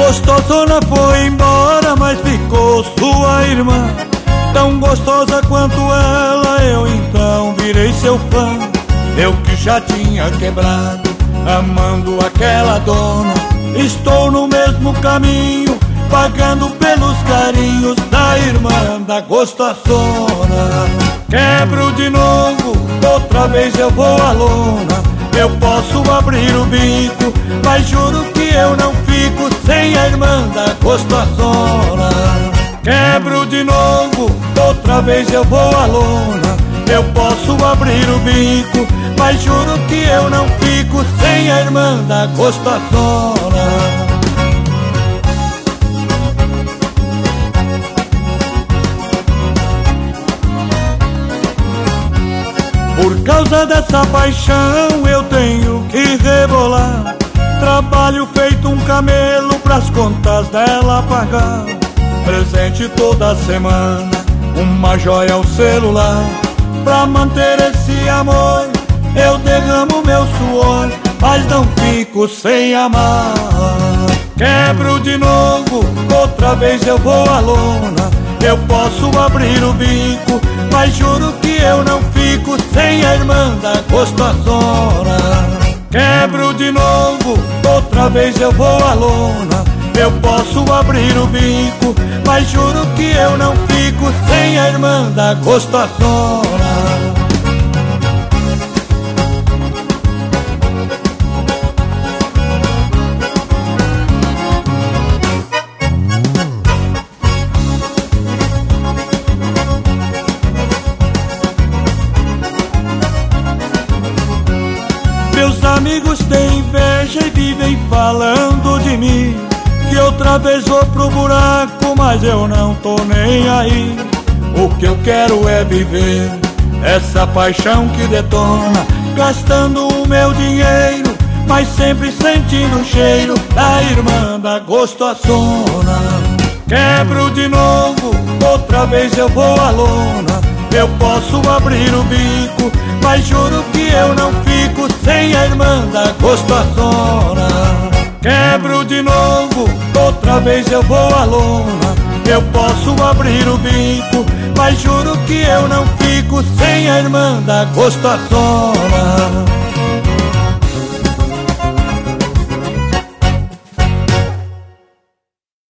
Gostosona foi embora, mas ficou sua irmã. Tão gostosa quanto ela, eu então virei seu fã. Eu que já tinha quebrado, amando aquela dona. Estou no mesmo caminho, pagando pelos carinhos da irmã da gostosona. Quebro de novo, outra vez eu vou à lona. Eu posso abrir o bico, mas juro que eu não fico sem a irmã da gostosona. Quebro de novo, outra vez eu vou à lona. Eu posso abrir o bico, mas juro que eu não fico sem a irmã da gostosona. Por causa dessa paixão eu tenho que rebolar. Trabalho feito um camelo pras contas dela pagar. Presente toda semana, uma joia ao celular. Pra manter esse amor eu derramo meu suor, mas não fico sem amar. Quebro de novo, outra vez eu vou à lona. Eu posso abrir o bico, mas juro que eu não fico sem a irmã da gostosona. Quebro de novo, outra vez eu vou à lona. Eu posso abrir o bico, mas juro que eu não fico sem a irmã da gostosona. Meus amigos têm inveja e vivem falando de mim, que outra vez vou pro buraco, mas eu não tô nem aí. O que eu quero é viver essa paixão que detona, gastando o meu dinheiro, mas sempre sentindo o cheiro da irmã da gostosona. Quebro de novo, outra vez eu vou à lona. Eu posso abrir o bico, mas juro que eu não fico sem a irmã da gostosona. Quebro de novo, outra vez eu vou à lona. Eu posso abrir o bico, mas juro que eu não fico sem a irmã da gostosona.